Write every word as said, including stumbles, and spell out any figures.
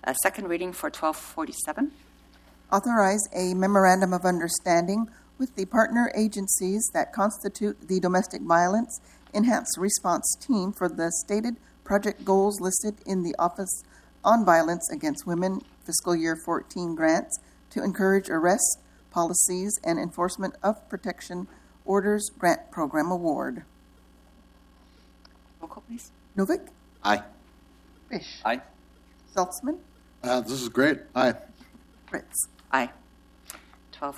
Uh, second reading for twelve forty-seven. Authorize a memorandum of understanding with the partner agencies that constitute the Domestic Violence Enhanced Response Team for the stated project goals listed in the Office on Violence Against Women Fiscal Year fourteen grants to encourage arrest, policies, and enforcement of protection orders grant program award. Roll call, please. Novick, Aye. Fish, Aye. Saltzman, Uh, this is great. Aye. Fritz. Aye.